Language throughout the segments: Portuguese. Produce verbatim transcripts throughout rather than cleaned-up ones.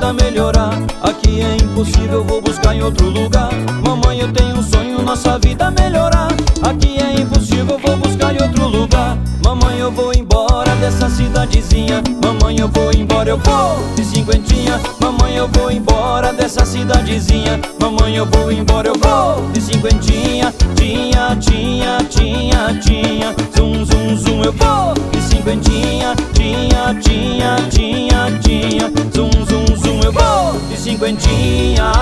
vida melhorar. Aqui é impossível, vou buscar em outro lugar. Mamãe, eu tenho um sonho, nossa vida melhorar. Aqui é impossível, vou buscar em outro lugar. Mamãe, eu vou embora dessa cidadezinha. Mamãe, eu vou embora, eu vou de cinquentinha. Mamãe, eu vou embora dessa cidadezinha. Mamãe, eu vou embora, eu vou de cinquentinha. Tinha, tinha, tinha, tinha. Zum, zum, zum, eu vou de cinquentinha. Tinha, tinha, tinha, tinha. Zum, zum, zum, eu vou de cinquentinha.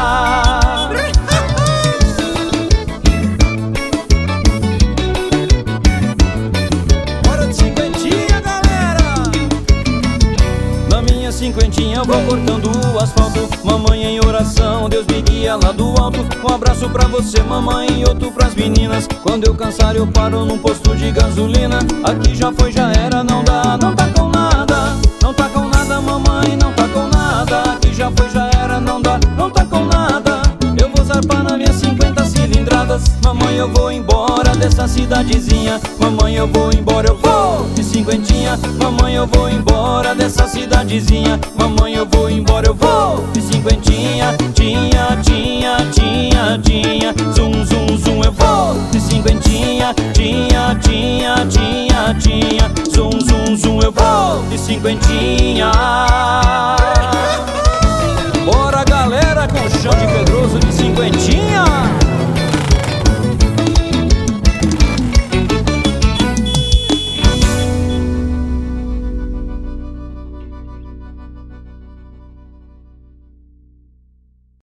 Cinquentinha, eu vou cortando o asfalto. Mamãe em oração, Deus me guia lá do alto. Um abraço pra você, mamãe, e outro pras meninas. Quando eu cansar eu paro num posto de gasolina. Aqui já foi, já era, não dá, não tá com nada. Não tá com nada, mamãe, não tá com nada. Aqui já foi, já era, não dá, não tá com nada. Eu vou zarpar nas minhas cinquenta cilindradas. Mamãe, eu vou embora dessa cidadezinha. Mamãe, eu vou embora, eu vou de cinquentinha. Mamãe, eu vou embora dessa cidadezinha. Mamãe, eu vou embora, eu vou de cinquentinha. Tinha, tinha, tinha, tinha. Zum, zum, zum, eu vou de cinquentinha. Tinha, tinha, tinha, tinha. Zum, zum, zum, eu vou de cinquentinha. Bora, galera, com o chão de Pedroso de cinquentinha.